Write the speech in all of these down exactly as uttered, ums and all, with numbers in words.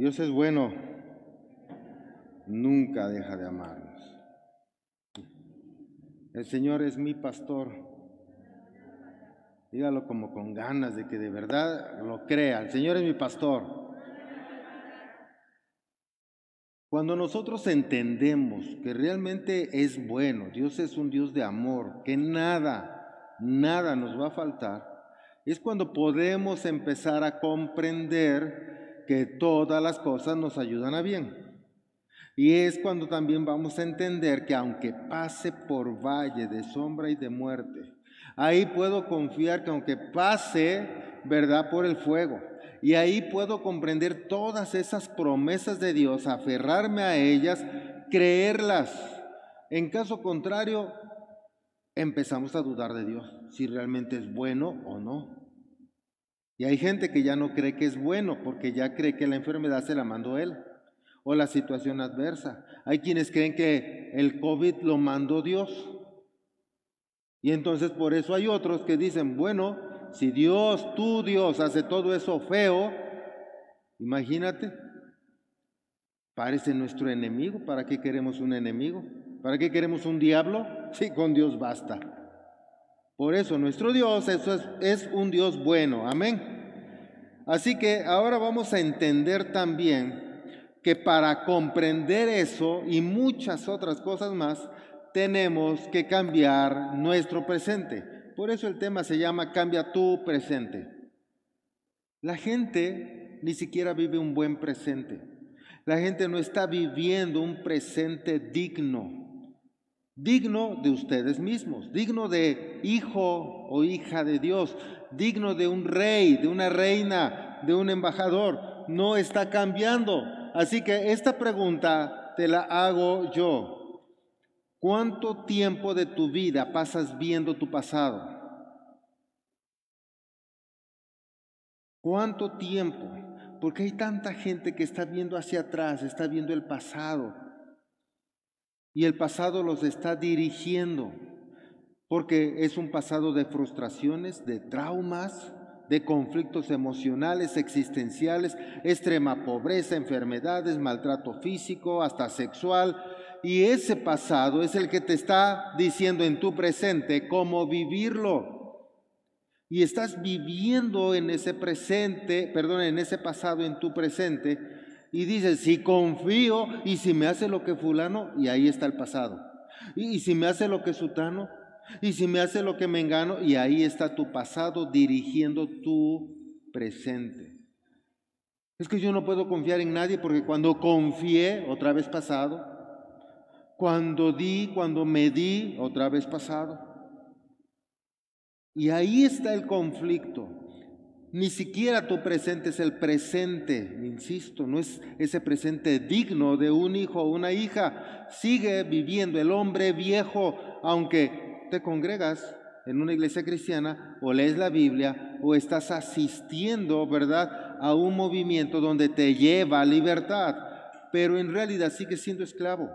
Dios es bueno, nunca deja de amarnos. El Señor es mi pastor. Dígalo como con ganas de que de verdad lo crea. El Señor es mi pastor. Cuando nosotros entendemos que realmente es bueno, Dios es un Dios de amor, que nada, nada nos va a faltar, es cuando podemos empezar a comprender que todas las cosas nos ayudan a bien. Y es cuando también vamos a entender que aunque pase por valle de sombra y de muerte, ahí puedo confiar que aunque pase, ¿verdad?, por el fuego, y ahí puedo comprender todas esas promesas de Dios, aferrarme a ellas, creerlas. En caso contrario, empezamos a dudar de Dios, si realmente es bueno o no. Y hay gente que ya no cree que es bueno, porque ya cree que la enfermedad se la mandó Él, o la situación adversa. Hay quienes creen que el COVID lo mandó Dios. Y entonces por eso hay otros que dicen, bueno, si Dios, tú Dios, hace todo eso feo, imagínate, parece nuestro enemigo. ¿Para qué queremos un enemigo? ¿Para qué queremos un diablo? Sí, con Dios basta. Por eso nuestro Dios eso es, es un Dios bueno, amén. Así que ahora vamos a entender también que para comprender eso y muchas otras cosas más, tenemos que cambiar nuestro presente. Por eso el tema se llama Cambia tu presente. La gente ni siquiera vive un buen presente. La gente no está viviendo un presente digno, digno de ustedes mismos, digno de hijo o hija de Dios, digno de un rey, de una reina, de un embajador. No está cambiando. Así que esta pregunta te la hago yo. ¿Cuánto tiempo de tu vida pasas viendo tu pasado? ¿Cuánto tiempo? Porque hay tanta gente que está viendo hacia atrás, está viendo el pasado. Y el pasado los está dirigiendo. Porque es un pasado de frustraciones, de traumas, de conflictos emocionales, existenciales, extrema pobreza, enfermedades, maltrato físico, hasta sexual. Y ese pasado es el que te está diciendo en tu presente cómo vivirlo. Y estás viviendo en ese presente, perdón, en ese pasado, en tu presente, y dices, si confío, y si me hace lo que fulano, y ahí está el pasado. Y, y si me hace lo que sutano, y si me hace lo que mengano, y ahí está tu pasado dirigiendo tu presente. Es que yo no puedo confiar en nadie porque cuando confié, otra vez pasado. Cuando di, cuando me di, otra vez pasado. Y ahí está el conflicto. Ni siquiera tu presente es el presente, insisto, no es ese presente digno de un hijo o una hija. Sigue viviendo el hombre viejo, aunque te congregas en una iglesia cristiana o lees la Biblia o estás asistiendo, ¿verdad?, a un movimiento donde te lleva a libertad, pero en realidad sigues siendo esclavo.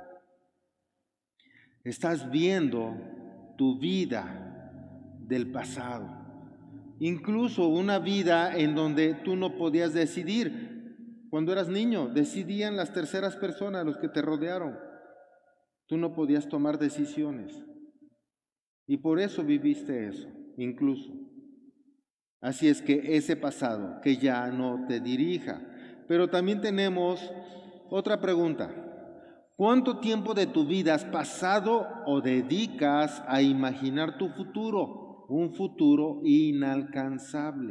Estás viendo tu vida del pasado. Incluso una vida en donde tú no podías decidir. Cuando eras niño, decidían las terceras personas, los que te rodearon. Tú no podías tomar decisiones. Y por eso viviste eso, incluso. Así es que ese pasado, que ya no te dirija. Pero también tenemos otra pregunta. ¿Cuánto tiempo de tu vida has pasado o dedicas a imaginar tu futuro? Un futuro inalcanzable.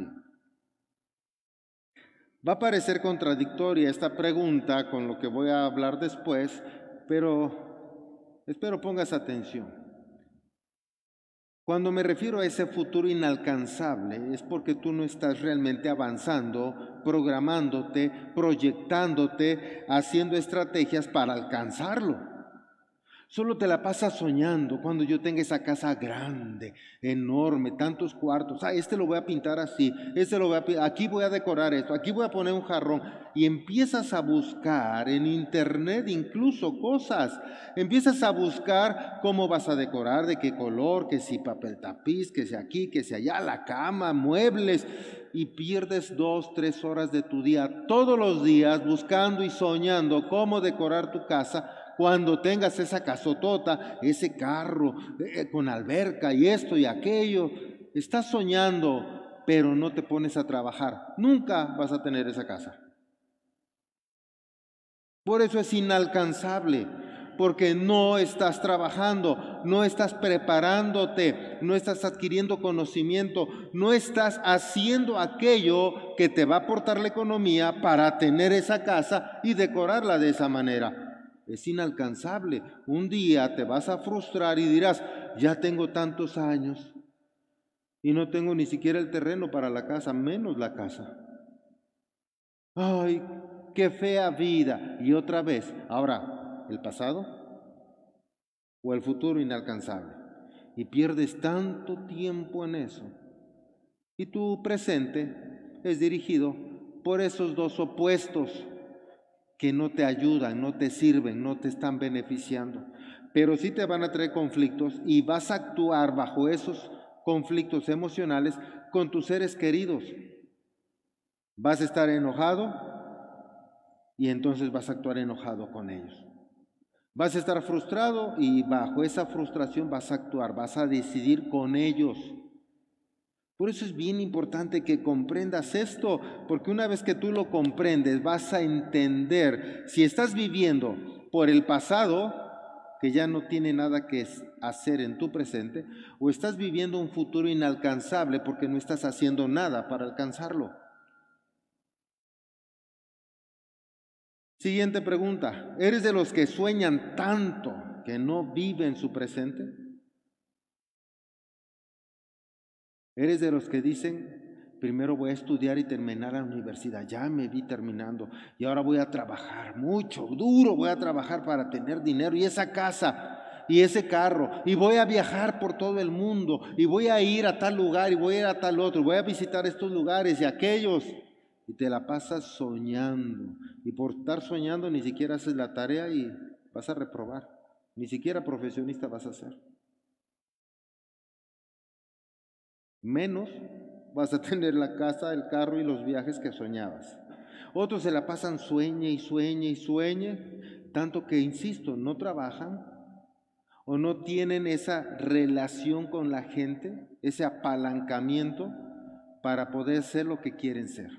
Va a parecer contradictoria esta pregunta con lo que voy a hablar después, pero espero pongas atención. Cuando me refiero a ese futuro inalcanzable es porque tú no estás realmente avanzando, programándote, proyectándote, haciendo estrategias para alcanzarlo. Solo te la pasas soñando cuando yo tenga esa casa grande, enorme, tantos cuartos. Ah, este lo voy a pintar así, este lo voy a pi- aquí voy a decorar esto, aquí voy a poner un jarrón. Y empiezas a buscar en internet incluso cosas. Empiezas a buscar cómo vas a decorar, de qué color, que si papel tapiz, que si aquí, que si allá, la cama, muebles. Y pierdes dos, tres horas de tu día todos los días buscando y soñando cómo decorar tu casa cuando tengas esa casotota, ese carro eh, con alberca y esto y aquello. Estás soñando, pero no te pones a trabajar. Nunca vas a tener esa casa. Por eso es inalcanzable, porque no estás trabajando, no estás preparándote, no estás adquiriendo conocimiento, no estás haciendo aquello que te va a aportar la economía para tener esa casa y decorarla de esa manera. Es inalcanzable. Un día te vas a frustrar y dirás, ya tengo tantos años y no tengo ni siquiera el terreno para la casa, menos la casa. Ay, qué fea vida. Y otra vez, ahora, ¿el pasado o el futuro inalcanzable? Y pierdes tanto tiempo en eso. Y tu presente es dirigido por esos dos opuestos que no te ayudan, no te sirven, no te están beneficiando. Pero sí te van a traer conflictos y vas a actuar bajo esos conflictos emocionales con tus seres queridos. Vas a estar enojado y entonces vas a actuar enojado con ellos. Vas a estar frustrado y bajo esa frustración vas a actuar, vas a decidir con ellos. Por eso es bien importante que comprendas esto, porque una vez que tú lo comprendes, vas a entender si estás viviendo por el pasado, que ya no tiene nada que hacer en tu presente, o estás viviendo un futuro inalcanzable porque no estás haciendo nada para alcanzarlo. Siguiente pregunta, ¿eres de los que sueñan tanto que no viven su presente? ¿Eres de los que dicen, primero voy a estudiar y terminar la universidad, ya me vi terminando, y ahora voy a trabajar mucho, duro, voy a trabajar para tener dinero y esa casa y ese carro, y voy a viajar por todo el mundo, y voy a ir a tal lugar y voy a ir a tal otro, voy a visitar estos lugares y aquellos, y te la pasas soñando, y por estar soñando ni siquiera haces la tarea y vas a reprobar, ni siquiera profesionista vas a ser. Menos vas a tener la casa, el carro y los viajes que soñabas. Otros se la pasan sueñe y sueñe y sueñe, tanto que, insisto, no trabajan o no tienen esa relación con la gente, ese apalancamiento para poder ser lo que quieren ser.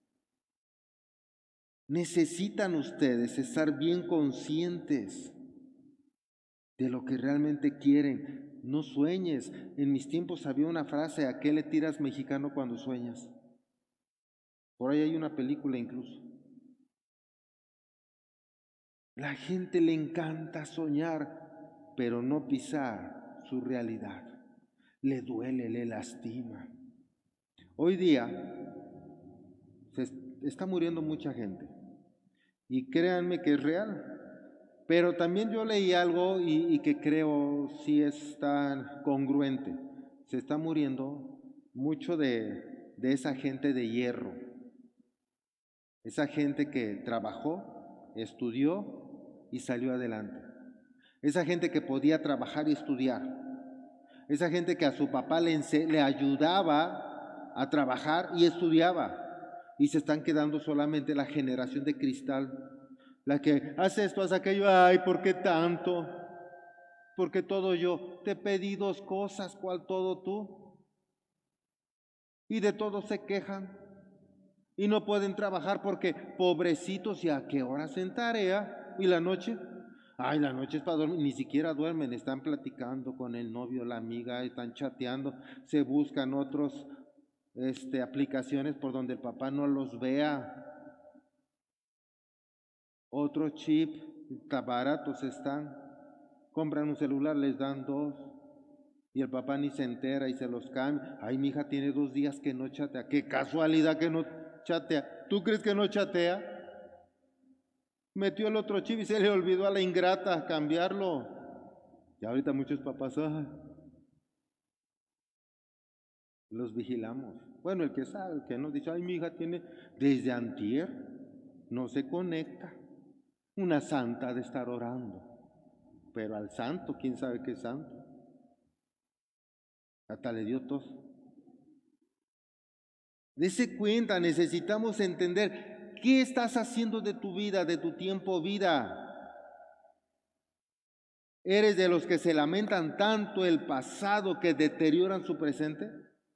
Necesitan ustedes estar bien conscientes de lo que realmente quieren. No sueñes. En mis tiempos había una frase, ¿a qué le tiras mexicano cuando sueñas? Por ahí hay una película incluso. La gente le encanta soñar, pero no pisar su realidad. Le duele, le lastima. Hoy día se está muriendo mucha gente y créanme que es real. Pero también yo leí algo y, y que creo sí es tan congruente. Se está muriendo mucho de, de esa gente de hierro, esa gente que trabajó, estudió y salió adelante. Esa gente que podía trabajar y estudiar. Esa gente que a su papá le, le ayudaba a trabajar y estudiaba. Y se están quedando solamente la generación de cristal. La que hace esto, hace aquello, ay, ¿por qué tanto? ¿Por qué todo yo? Te pedí dos cosas, ¿cuál todo tú? Y de todo se quejan. Y no pueden trabajar porque, pobrecitos, ¿y a qué hora se tarea? ¿Y la noche? Ay, la noche es para dormir, ni siquiera duermen, están platicando con el novio, la amiga, están chateando, se buscan otros este, aplicaciones por donde el papá no los vea. Otro chip, baratos están, compran un celular, les dan dos, y el papá ni se entera y se los cambia. Ay, mi hija tiene dos días que no chatea, qué casualidad que no chatea. ¿Tú crees que no chatea? Metió el otro chip y se le olvidó a la ingrata cambiarlo. Y ahorita muchos papás, ay, los vigilamos. Bueno, el que sabe, el que no dice, ay, mi hija tiene desde antier, no se conecta. Una santa de estar orando, pero al santo, quién sabe qué santo. Hasta le dio tos. Dese cuenta, necesitamos entender qué estás haciendo de tu vida, de tu tiempo vida. ¿Eres de los que se lamentan tanto el pasado que deterioran su presente?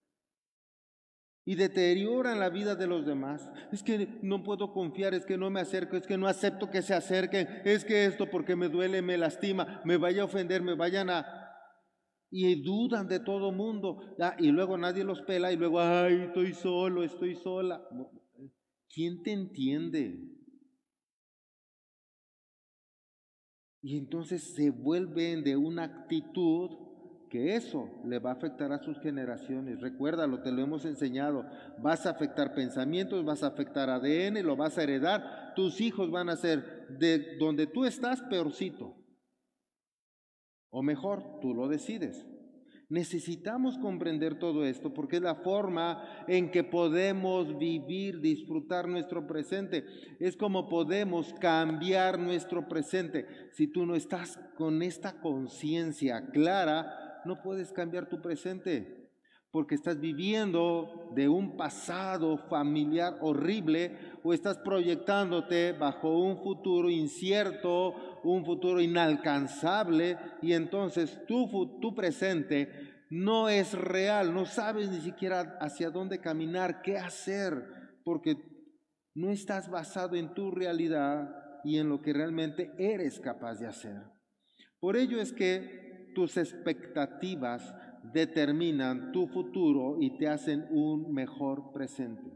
Y deterioran la vida de los demás. Es que no puedo confiar, es que no me acerco, es que no acepto que se acerquen, es que esto porque me duele, me lastima, me vaya a ofender, me vayan a... Y dudan de todo mundo. Ah, y luego nadie los pela y luego, ay, estoy solo, estoy sola. ¿Quién te entiende? Y entonces se vuelven de una actitud que eso le va a afectar a sus generaciones. Recuérdalo, te lo hemos enseñado. Vas a afectar pensamientos, vas a afectar A D N, lo vas a heredar. Tus hijos van a ser de donde tú estás peorcito. O mejor, tú lo decides. Necesitamos comprender todo esto porque es la forma en que podemos vivir, disfrutar nuestro presente. Es como podemos cambiar nuestro presente. Si tú no estás con esta conciencia clara, no puedes cambiar tu presente porque estás viviendo de un pasado familiar horrible o estás proyectándote bajo un futuro incierto, un futuro inalcanzable, y entonces tu, tu presente no es real, no sabes ni siquiera hacia dónde caminar, qué hacer, porque no estás basado en tu realidad y en lo que realmente eres capaz de hacer. Por ello es que tus expectativas determinan tu futuro y te hacen un mejor presente.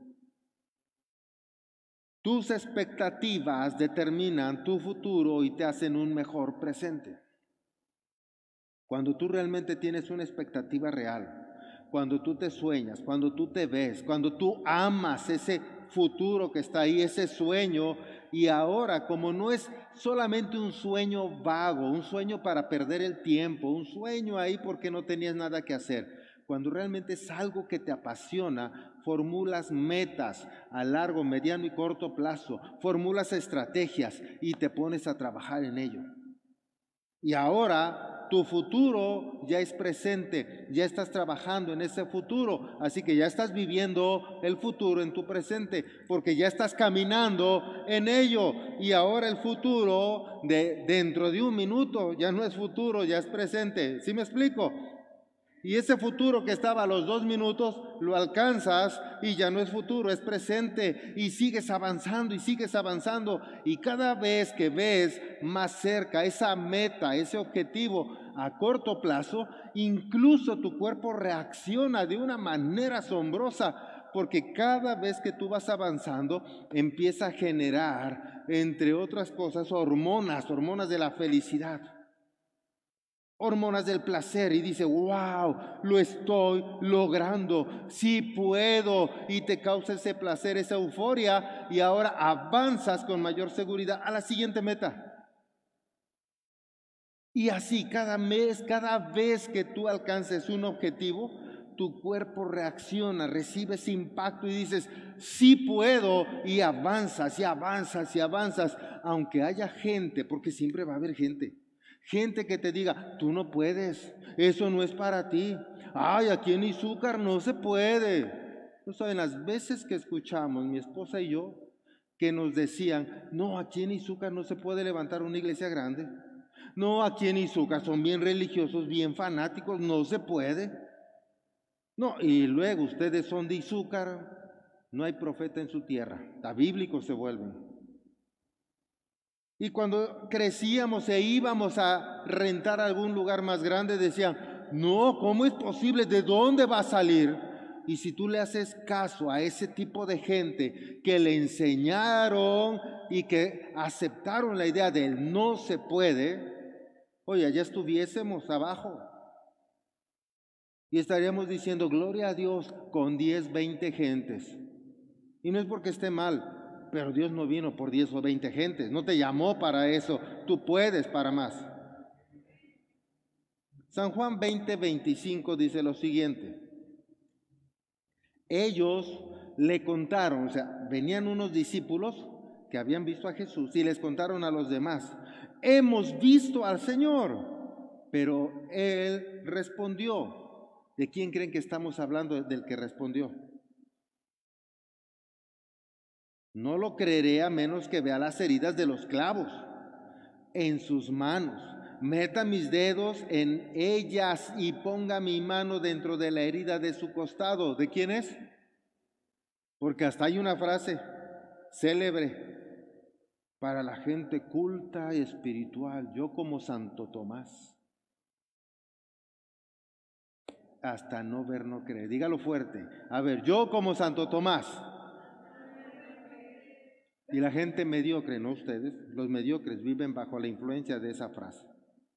Tus expectativas determinan tu futuro y te hacen un mejor presente. Cuando tú realmente tienes una expectativa real, cuando tú te sueñas, cuando tú te ves, cuando tú amas ese futuro que está ahí, ese sueño, y ahora como no es solamente un sueño vago, un sueño para perder el tiempo, un sueño ahí porque no tenías nada que hacer, cuando realmente es algo que te apasiona, formulas metas a largo, mediano y corto plazo, formulas estrategias y te pones a trabajar en ello. Y ahora tu futuro ya es presente, ya estás trabajando en ese futuro, así que ya estás viviendo el futuro en tu presente, porque ya estás caminando en ello. Y ahora el futuro de dentro de un minuto ya no es futuro, ya es presente. ¿Sí me explico? Y ese futuro que estaba a los dos minutos, lo alcanzas y ya no es futuro, es presente. Y sigues avanzando y sigues avanzando. Y cada vez que ves más cerca esa meta, ese objetivo a corto plazo, incluso tu cuerpo reacciona de una manera asombrosa. Porque cada vez que tú vas avanzando, empieza a generar, entre otras cosas, hormonas, hormonas de la felicidad. Hormonas del placer y dice, wow, lo estoy logrando, sí puedo, y te causa ese placer, esa euforia, y ahora avanzas con mayor seguridad a la siguiente meta. Y así cada mes, cada vez que tú alcances un objetivo, tu cuerpo reacciona, recibe ese impacto y dices, sí puedo, y avanzas y avanzas y avanzas, aunque haya gente, porque siempre va a haber gente. Gente que te diga, tú no puedes, eso no es para ti. Ay, aquí en Izúcar no se puede. No saben las veces que escuchamos, mi esposa y yo, que nos decían, no, aquí en Izúcar no se puede levantar una iglesia grande. No, aquí en Izúcar son bien religiosos, bien fanáticos, no se puede. No, y luego ustedes son de Izúcar, no hay profeta en su tierra, está bíblico se vuelven. Y cuando crecíamos e íbamos a rentar algún lugar más grande, decían, no, ¿cómo es posible? ¿De dónde va a salir? Y si tú le haces caso a ese tipo de gente que le enseñaron y que aceptaron la idea del no se puede, oye, ya estuviésemos abajo. Y estaríamos diciendo, gloria a Dios, con diez, veinte gentes. Y no es porque esté mal, pero Dios no vino por diez o veinte gentes, no te llamó para eso, tú puedes para más. San Juan veinte, veinticinco dice lo siguiente. Ellos le contaron, o sea, venían unos discípulos que habían visto a Jesús y les contaron a los demás, hemos visto al Señor. Pero él respondió. ¿De quién creen que estamos hablando? Del que respondió. No lo creeré a menos que vea las heridas de los clavos en sus manos, meta mis dedos en ellas y ponga mi mano dentro de la herida de su costado. ¿De quién es? Porque hasta hay una frase célebre para la gente culta y espiritual. Yo como Santo Tomás. Hasta no ver, no creer. Dígalo fuerte. A ver, yo como Santo Tomás. Y la gente mediocre, no ustedes, los mediocres viven bajo la influencia de esa frase.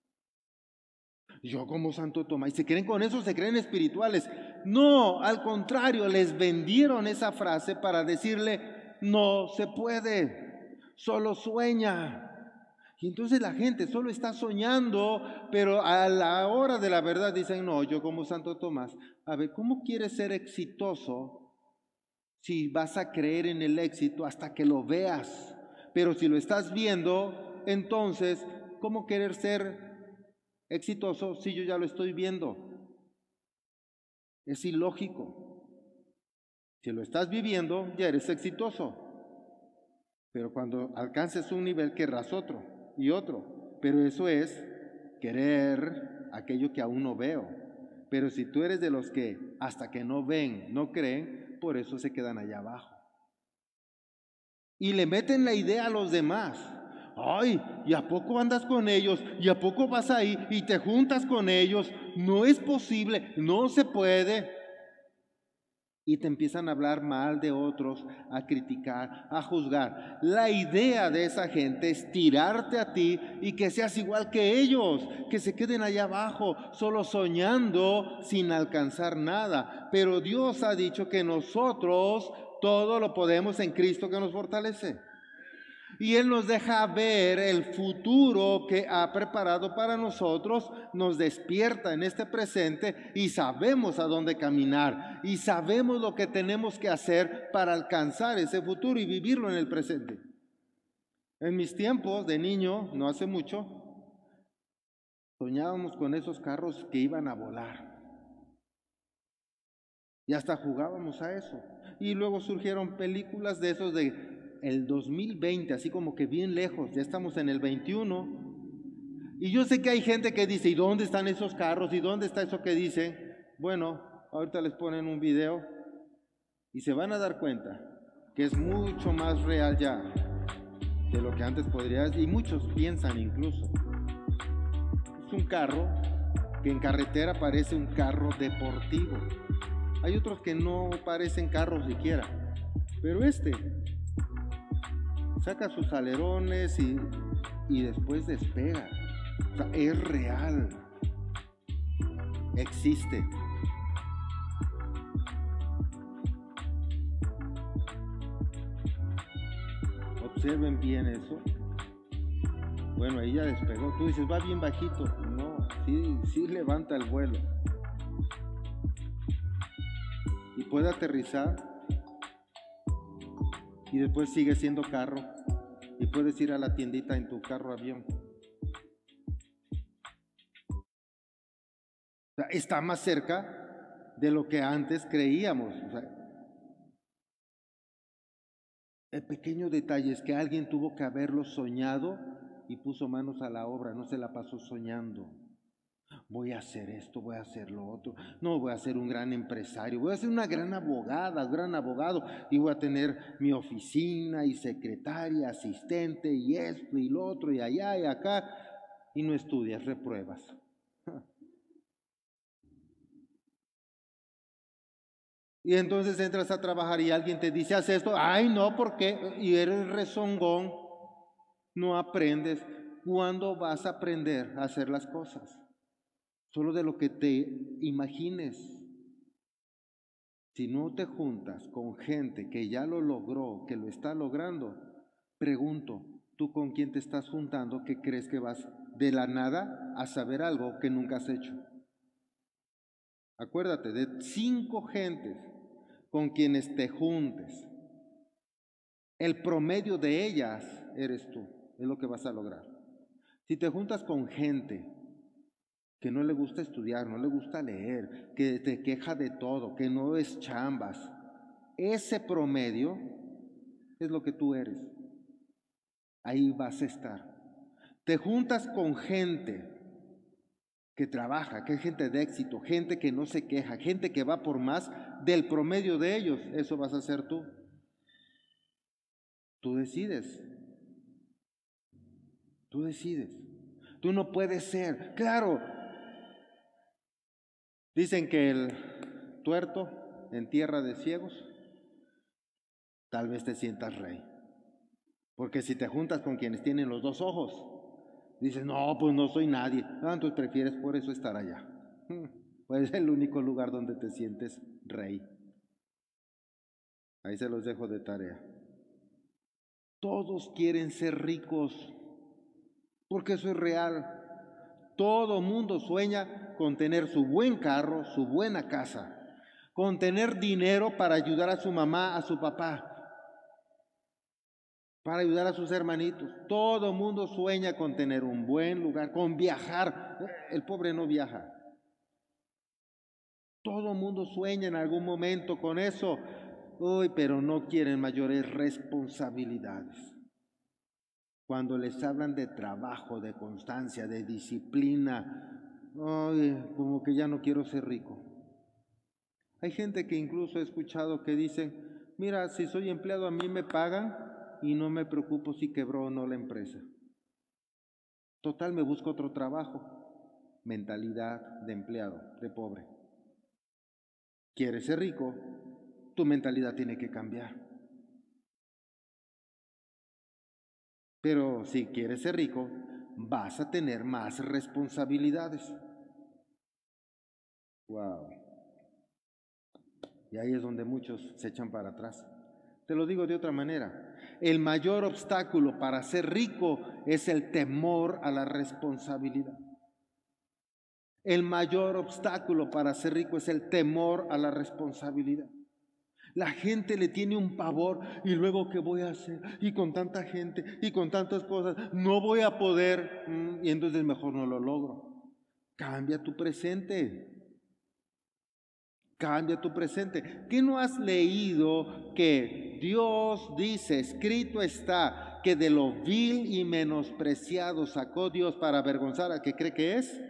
Yo como Santo Tomás. Y se creen con eso, se creen espirituales. No, al contrario, les vendieron esa frase para decirle, no se puede, solo sueña. Y entonces la gente solo está soñando, pero a la hora de la verdad dicen, no, yo como Santo Tomás. A ver, ¿cómo quieres ser exitoso si vas a creer en el éxito hasta que lo veas? Pero si lo estás viendo, entonces, ¿cómo querer ser exitoso si yo ya lo estoy viendo? Es ilógico. Si lo estás viviendo, ya eres exitoso. Pero cuando alcances un nivel, querrás otro y otro. Pero eso es querer aquello que aún no veo. Pero si tú eres de los que hasta que no ven, no creen, por eso se quedan allá abajo. Y le meten la idea a los demás. Ay, ¿y a poco andas con ellos? ¿Y a poco vas ahí y te juntas con ellos? No es posible, no se puede. Y te empiezan a hablar mal de otros, a criticar, a juzgar. La idea de esa gente es tirarte a ti y que seas igual que ellos, que se queden allá abajo, solo soñando sin alcanzar nada. Pero Dios ha dicho que nosotros todo lo podemos en Cristo que nos fortalece. Y Él nos deja ver el futuro que ha preparado para nosotros, nos despierta en este presente y sabemos a dónde caminar y sabemos lo que tenemos que hacer para alcanzar ese futuro y vivirlo en el presente. En mis tiempos de niño, no hace mucho, soñábamos con esos carros que iban a volar. Y hasta jugábamos a eso. Y luego surgieron películas de esos de el dos mil veinte, así como que bien lejos, ya estamos en el veintiuno. Y yo sé que hay gente que dice, ¿y dónde están esos carros? ¿Y dónde está eso que dicen? Bueno, ahorita les ponen un video y se van a dar cuenta que es mucho más real ya de lo que antes podría ser, y muchos piensan incluso. Es un carro que en carretera parece un carro deportivo. Hay otros que no parecen carros siquiera, pero este saca sus alerones y, y después despega. O sea, es real, existe. Observen bien eso. Bueno, ahí ya despegó. Tú dices, va bien bajito. No, sí, sí levanta el vuelo. Y puede aterrizar. Y después sigue siendo carro. Y puedes ir a la tiendita en tu carro avión. O sea, está más cerca de lo que antes creíamos. O sea, el pequeño detalle es que alguien tuvo que haberlo soñado y puso manos a la obra, no se la pasó soñando. Voy a hacer esto, voy a hacer lo otro. No, voy a ser un gran empresario, voy a ser una gran abogada, gran abogado, y voy a tener mi oficina y secretaria, asistente y esto y lo otro y allá y acá, y no estudias, repruebas. Y entonces entras a trabajar y alguien te dice, haz esto, ay no, ¿por qué? Y eres rezongón, no aprendes. ¿Cuándo vas a aprender a hacer las cosas? Solo de lo que te imagines. Si no te juntas con gente que ya lo logró, que lo está logrando, pregunto, ¿tú con quién te estás juntando que crees que vas de la nada a saber algo que nunca has hecho. Acuérdate, de cinco gentes con quienes te juntes, el promedio de ellas eres tú, es lo que vas a lograr. Si te juntas con gente que no le gusta estudiar, no le gusta leer, que te queja de todo, que no es chambas, ese promedio es lo que tú eres. Ahí vas a estar. Te juntas con gente que trabaja, que es gente de éxito, gente que no se queja, gente que va por más del promedio de ellos, eso vas a ser tú. Tú decides. Tú decides. Tú no puedes ser. Claro, dicen que el tuerto en tierra de ciegos, tal vez te sientas rey. Porque si te juntas con quienes tienen los dos ojos, dices, no, pues no soy nadie. Ah, entonces prefieres por eso estar allá. Pues es el único lugar donde te sientes rey. Ahí se los dejo de tarea. Todos quieren ser ricos, porque eso es real. Todo mundo sueña con tener su buen carro, su buena casa, con tener dinero para ayudar a su mamá, a su papá, para ayudar a sus hermanitos. Todo mundo sueña con tener un buen lugar, con viajar. El pobre no viaja. Todo mundo sueña en algún momento con eso. Uy, pero no quieren mayores responsabilidades. Cuando les hablan de trabajo, de constancia, de disciplina, ay, como que ya no quiero ser rico. Hay gente que incluso he escuchado que dicen, mira, si soy empleado a mí me pagan y no me preocupo si quebró o no la empresa. Total, me busco otro trabajo. Mentalidad de empleado, de pobre. ¿Quieres ser rico? Tu mentalidad tiene que cambiar. Pero si quieres ser rico, vas a tener más responsabilidades. Wow. Y ahí es donde muchos se echan para atrás. Te lo digo de otra manera. El mayor obstáculo para ser rico es el temor a la responsabilidad. El mayor obstáculo para ser rico es el temor a la responsabilidad. La gente le tiene un pavor y luego ¿qué voy a hacer? Y con tanta gente y con tantas cosas, no voy a poder y entonces mejor no lo logro. Cambia tu presente. Cambia tu presente. ¿Qué no has leído que Dios dice, escrito está, que de lo vil y menospreciado sacó Dios para avergonzar al que cree que es?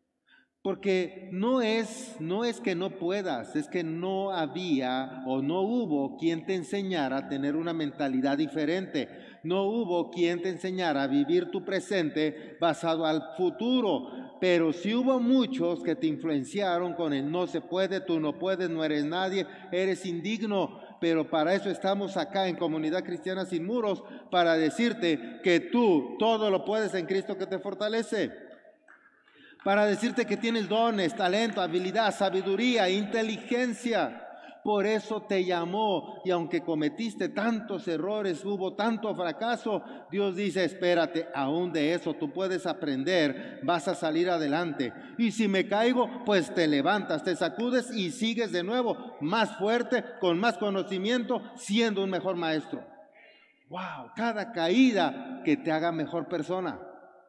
Porque no es, no es que no puedas, es que no había o no hubo quien te enseñara a tener una mentalidad diferente. No hubo quien te enseñara a vivir tu presente basado al futuro. Pero sí hubo muchos que te influenciaron con el no se puede, tú no puedes, no eres nadie, eres indigno. Pero para eso estamos acá en Comunidad Cristiana Sin Muros, para decirte que tú todo lo puedes en Cristo que te fortalece. Para decirte que tienes dones, talento, habilidad, sabiduría, inteligencia. Por eso te llamó y aunque cometiste tantos errores, hubo tanto fracaso, Dios dice, espérate, aún de eso tú puedes aprender, vas a salir adelante. Y si me caigo, pues te levantas, te sacudes y sigues de nuevo, más fuerte, con más conocimiento, siendo un mejor maestro. ¡Wow! Cada caída que te haga mejor persona.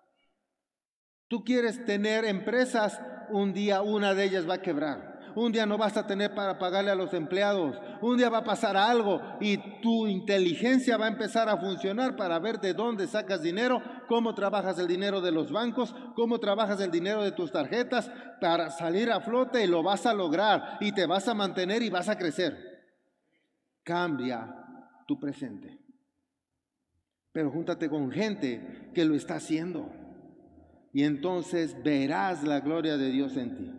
Tú quieres tener empresas, un día una de ellas va a quebrar. Un día no vas a tener para pagarle a los empleados. Un día va a pasar algo y tu inteligencia va a empezar a funcionar para ver de dónde sacas dinero, cómo trabajas el dinero de los bancos, cómo trabajas el dinero de tus tarjetas para salir a flote y lo vas a lograr y te vas a mantener y vas a crecer. Cambia tu presente. Pero júntate con gente que lo está haciendo. Y entonces verás la gloria de Dios en ti.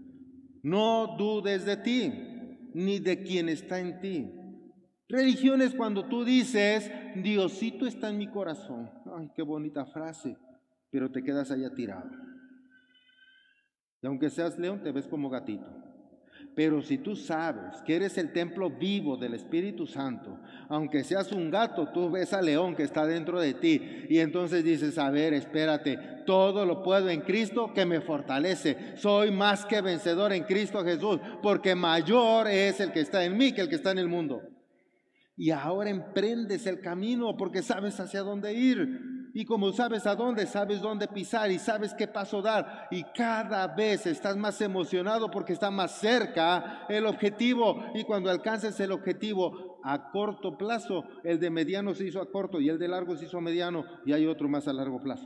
No dudes de ti, ni de quien está en ti. Religión es cuando tú dices, Diosito está en mi corazón. Ay, qué bonita frase, pero te quedas allá tirado. Y aunque seas león, te ves como gatito. Pero si tú sabes que eres el templo vivo del Espíritu Santo, aunque seas un gato, tú ves al león que está dentro de ti y entonces dices, a ver, espérate, todo lo puedo en Cristo que me fortalece. Soy más que vencedor en Cristo Jesús, porque mayor es el que está en mí que el que está en el mundo. Y ahora emprendes el camino porque sabes hacia dónde ir. Y como sabes a dónde, sabes dónde pisar y sabes qué paso dar. Y cada vez estás más emocionado porque está más cerca el objetivo. Y cuando alcances el objetivo a corto plazo, el de mediano se hizo a corto y el de largo se hizo a mediano y hay otro más a largo plazo.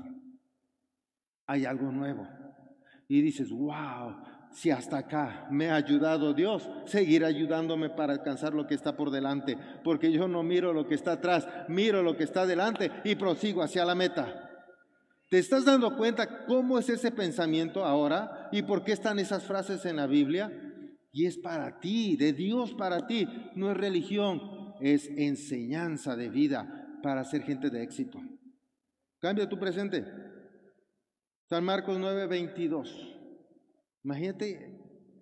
Hay algo nuevo. Y dices, wow, si hasta acá me ha ayudado Dios, seguir ayudándome para alcanzar lo que está por delante, porque yo no miro lo que está atrás, miro lo que está delante y prosigo hacia la meta. ¿Te estás dando cuenta cómo es ese pensamiento ahora y por qué están esas frases en la Biblia? Y es para ti, de Dios para ti, no es religión, es enseñanza de vida para ser gente de éxito. Cambia tu presente. San Marcos nueve veintidós. Imagínate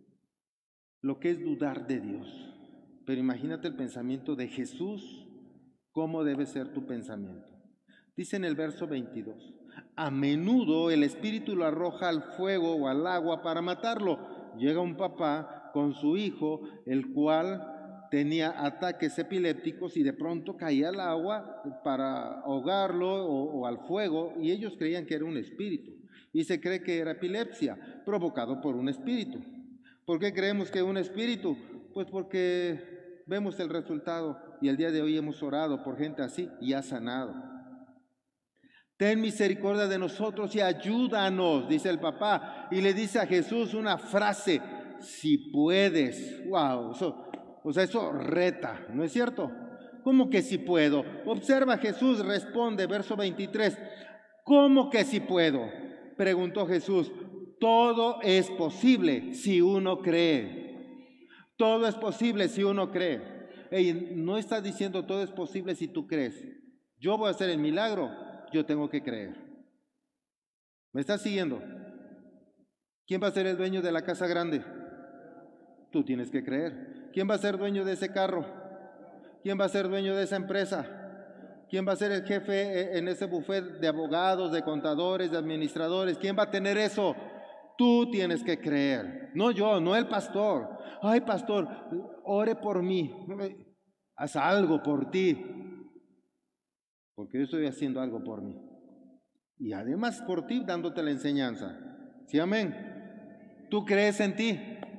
lo que es dudar de Dios, pero imagínate el pensamiento de Jesús, cómo debe ser tu pensamiento. Dice en el verso veintidós, a menudo el espíritu lo arroja al fuego o al agua para matarlo. Llega un papá con su hijo, el cual tenía ataques epilépticos y de pronto caía al agua para ahogarlo o, o al fuego, y ellos creían que era un espíritu. Y se cree que era epilepsia, provocado por un espíritu. ¿Por qué creemos que es un espíritu? Pues porque vemos el resultado y el día de hoy hemos orado por gente así y ha sanado. Ten misericordia de nosotros y ayúdanos, dice el papá. Y le dice a Jesús una frase, si puedes. Wow, eso, o sea, eso reta, ¿no es cierto? ¿Cómo que si puedo? Observa, Jesús responde, verso veintitrés, ¿cómo que si puedo? Preguntó Jesús, todo es posible si uno cree. Todo es posible si uno cree. Ey, no está diciendo todo es posible si tú crees. Yo voy a hacer el milagro, yo tengo que creer. ¿Me estás siguiendo? ¿Quién va a ser el dueño de la casa grande? Tú tienes que creer. ¿Quién va a ser dueño de ese carro? ¿Quién va a ser dueño de esa empresa? ¿Quién va a ser el jefe en ese buffet de abogados, de contadores, de administradores? ¿Quién va a tener eso? Tú tienes que creer, no yo, no el pastor. Ay, pastor, ore por mí, haz algo por ti, porque yo estoy haciendo algo por mí. Y además por ti dándote la enseñanza. ¿Sí, amén? ¿Tú crees en ti?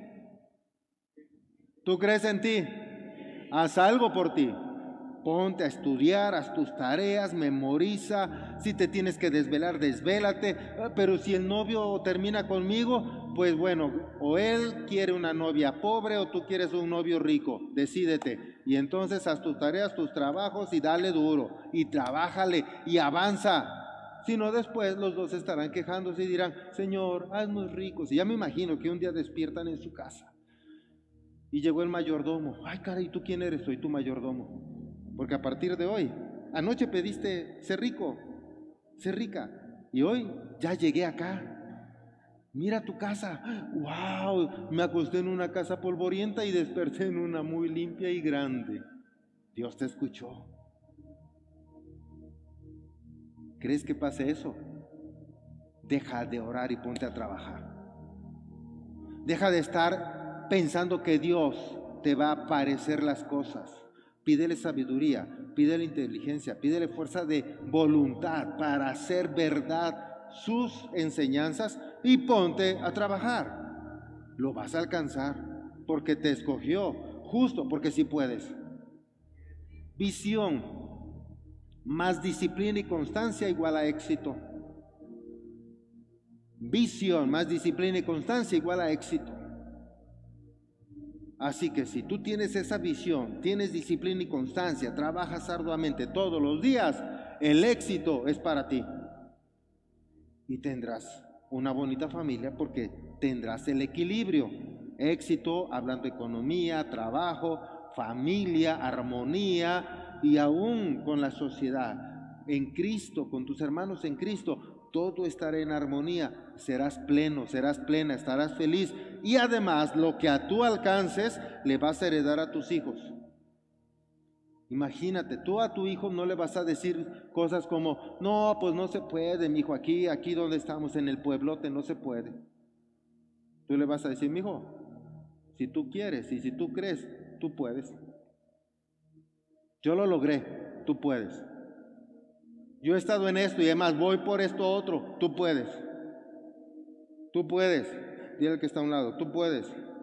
¿Tú crees en ti? Haz algo por ti. Ponte a estudiar, haz tus tareas, memoriza. Si te tienes que desvelar, desvélate. Pero si el novio termina conmigo, pues bueno, o él quiere una novia pobre o tú quieres un novio rico. Decídete. Y entonces haz tus tareas, tus trabajos y dale duro. Y trabájale y avanza. Si no, después los dos estarán quejándose y dirán, Señor, haznos ricos. Y ya me imagino que un día despiertan en su casa. Y llegó el mayordomo. Ay, caray, ¿tú quién eres? Soy tu mayordomo. Porque a partir de hoy, anoche pediste ser rico, ser rica, y hoy ya llegué acá. Mira tu casa. ¡Wow! Me acosté en una casa polvorienta y desperté en una muy limpia y grande. Dios te escuchó. ¿Crees que pase eso? Deja de orar y ponte a trabajar. Deja de estar pensando que Dios te va a aparecer las cosas. Pídele sabiduría, pídele inteligencia, pídele fuerza de voluntad para hacer verdad sus enseñanzas y ponte a trabajar. Lo vas a alcanzar porque te escogió, justo porque sí puedes. Visión más disciplina y constancia igual a éxito. Visión más disciplina y constancia igual a éxito. Así que si tú tienes esa visión, tienes disciplina y constancia, trabajas arduamente todos los días, el éxito es para ti. Y tendrás una bonita familia porque tendrás el equilibrio. Éxito hablando de economía, trabajo, familia, armonía y aún con la sociedad. en Cristo, con tus hermanos en Cristo, todo estará en armonía, serás pleno, serás plena, estarás feliz y además lo que a tú alcances le vas a heredar a tus hijos. Imagínate, tú a tu hijo no le vas a decir cosas como, no, pues no se puede, mi hijo, aquí, aquí donde estamos en el pueblote no se puede. Tú le vas a decir, mi hijo, si tú quieres y si tú crees, tú puedes. Yo lo logré, tú puedes. Yo he estado en esto y además voy por esto otro, tú puedes. Tú puedes. Dile al que está a un lado, tú puedes.